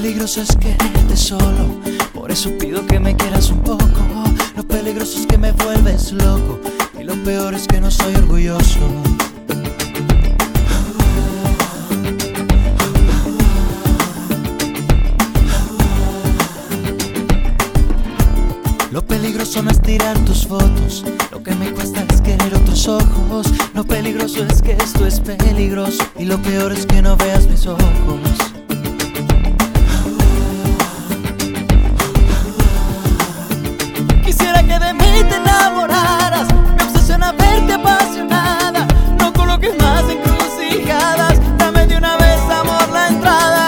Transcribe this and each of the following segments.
peligroso es quererte solo, por eso pido que me quieras un poco. Lo peligroso es que me vuelves loco, y lo peor es que no soy orgulloso. Lo peligroso no es tirar tus fotos, lo que me cuesta es querer otros ojos. Lo peligroso es que esto es peligroso, y lo peor es que no veas mis ojos. Quisiera que de mí te enamoraras, me obsesiona verte apasionada. No coloques más encrucijadas, dame de una vez, amor, la entrada.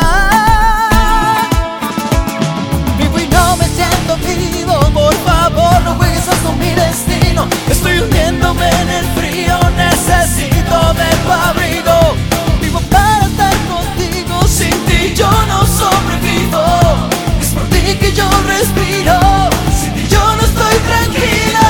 Vivo y no me siento vivo, por favor no juegues con mi destino. Estoy hundiéndome en el frío, necesito de tu abrigo. Vivo para estar contigo, sin ti yo no sobrevivo. Es por ti que yo respiro, sin ti yo no estoy tranquila.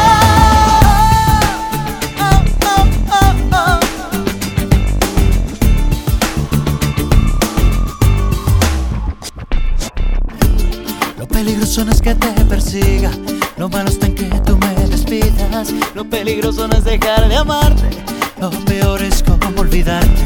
Lo peligroso no es que te persiga, lo malo está en que tú me despidas. Lo peligroso no es dejar de amarte, lo peor es cómo olvidarte.